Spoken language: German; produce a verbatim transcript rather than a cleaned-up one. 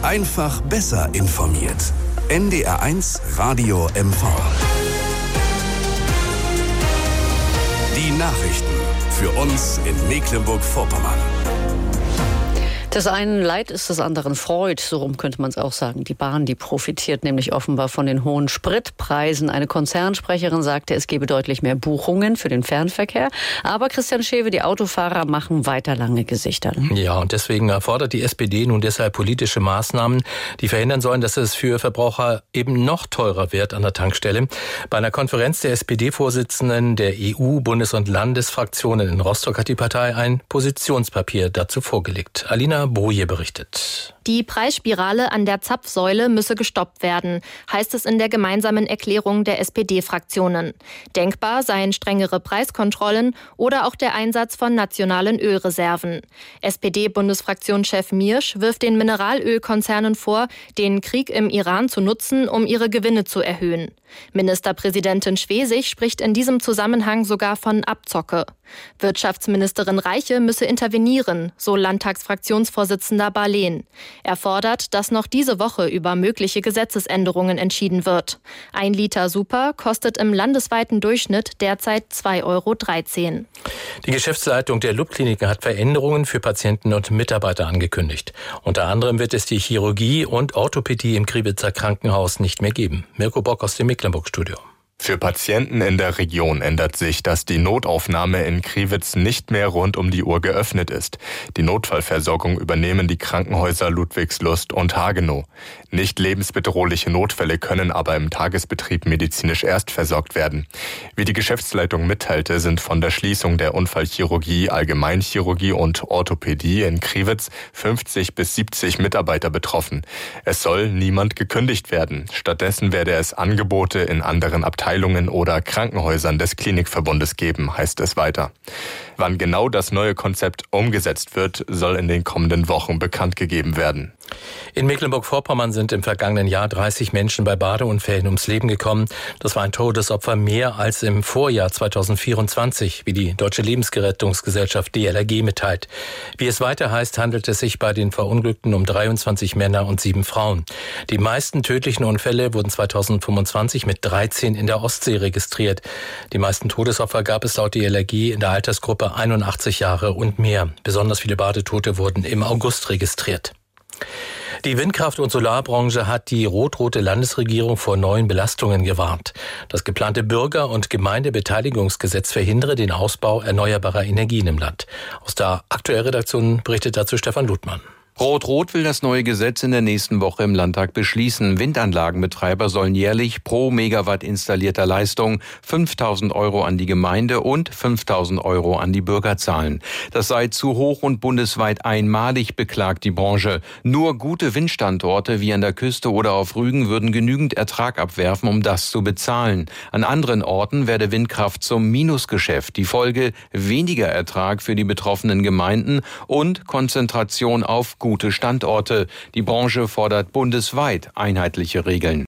Einfach besser informiert. N D R eins Radio M V. Die Nachrichten für uns in Mecklenburg-Vorpommern. Des einen Leid ist des anderen Freud, so rum könnte man es auch sagen. Die Bahn, die profitiert nämlich offenbar von den hohen Spritpreisen. Eine Konzernsprecherin sagte, es gebe deutlich mehr Buchungen für den Fernverkehr. Aber Christian Schewe, die Autofahrer machen weiter lange Gesichter. Ja, und deswegen fordert die S P D nun deshalb politische Maßnahmen, die verhindern sollen, dass es für Verbraucher eben noch teurer wird an der Tankstelle. Bei einer Konferenz der S P D-Vorsitzenden der E U-, Bundes- und Landesfraktionen in Rostock hat die Partei ein Positionspapier dazu vorgelegt. Alina Boje berichtet. Die Preisspirale an der Zapfsäule müsse gestoppt werden, heißt es in der gemeinsamen Erklärung der S P D-Fraktionen. Denkbar seien strengere Preiskontrollen oder auch der Einsatz von nationalen Ölreserven. S P D-Bundesfraktionschef Miersch wirft den Mineralölkonzernen vor, den Krieg im Iran zu nutzen, um ihre Gewinne zu erhöhen. Ministerpräsidentin Schwesig spricht in diesem Zusammenhang sogar von Abzocke. Wirtschaftsministerin Reiche müsse intervenieren, so Landtagsfraktionsvorsitzender Barlehn. Er fordert, dass noch diese Woche über mögliche Gesetzesänderungen entschieden wird. Ein Liter Super kostet im landesweiten Durchschnitt derzeit zwei Euro dreizehn. Die Geschäftsleitung der L U B-Kliniken hat Veränderungen für Patienten und Mitarbeiter angekündigt. Unter anderem wird es die Chirurgie und Orthopädie im Kriwitzer Krankenhaus nicht mehr geben. Mirko Bock aus dem Mecklenburg-Studio. Für Patienten in der Region ändert sich, dass die Notaufnahme in Kriwitz nicht mehr rund um die Uhr geöffnet ist. Die Notfallversorgung übernehmen die Krankenhäuser Ludwigslust und Hagenow. Nicht lebensbedrohliche Notfälle können aber im Tagesbetrieb medizinisch erst versorgt werden. Wie die Geschäftsleitung mitteilte, sind von der Schließung der Unfallchirurgie, Allgemeinchirurgie und Orthopädie in Kriwitz fünfzig bis siebzig Mitarbeiter betroffen. Es soll niemand gekündigt werden. Stattdessen werde es Angebote in anderen Abteilungen oder Krankenhäusern des Klinikverbundes geben, heißt es weiter. Wann genau das neue Konzept umgesetzt wird, soll in den kommenden Wochen bekannt gegeben werden. In Mecklenburg-Vorpommern sind im vergangenen Jahr dreißig Menschen bei Badeunfällen ums Leben gekommen. Das war ein Todesopfer mehr als im Vorjahr zweitausendvierundzwanzig, wie die Deutsche Lebensrettungsgesellschaft D L R G mitteilt. Wie es weiter heißt, handelt es sich bei den Verunglückten um dreiundzwanzig Männer und sieben Frauen. Die meisten tödlichen Unfälle wurden zweitausendfünfundzwanzig mit dreizehn in der Ostsee registriert. Die meisten Todesopfer gab es laut D L R G in der Altersgruppe einundachtzig Jahre und mehr. Besonders viele Badetote wurden im August registriert. Die Windkraft- und Solarbranche hat die rot-rote Landesregierung vor neuen Belastungen gewarnt. Das geplante Bürger- und Gemeindebeteiligungsgesetz verhindere den Ausbau erneuerbarer Energien im Land. Aus der aktuellen Redaktion berichtet dazu Stefan Ludmann. Rot-Rot will das neue Gesetz in der nächsten Woche im Landtag beschließen. Windanlagenbetreiber sollen jährlich pro Megawatt installierter Leistung fünftausend Euro an die Gemeinde und fünftausend Euro an die Bürger zahlen. Das sei zu hoch und bundesweit einmalig, beklagt die Branche. Nur gute Windstandorte wie an der Küste oder auf Rügen würden genügend Ertrag abwerfen, um das zu bezahlen. An anderen Orten werde Windkraft zum Minusgeschäft. Die Folge: weniger Ertrag für die betroffenen Gemeinden und Konzentration auf gute Standorte. Die Branche fordert bundesweit einheitliche Regeln.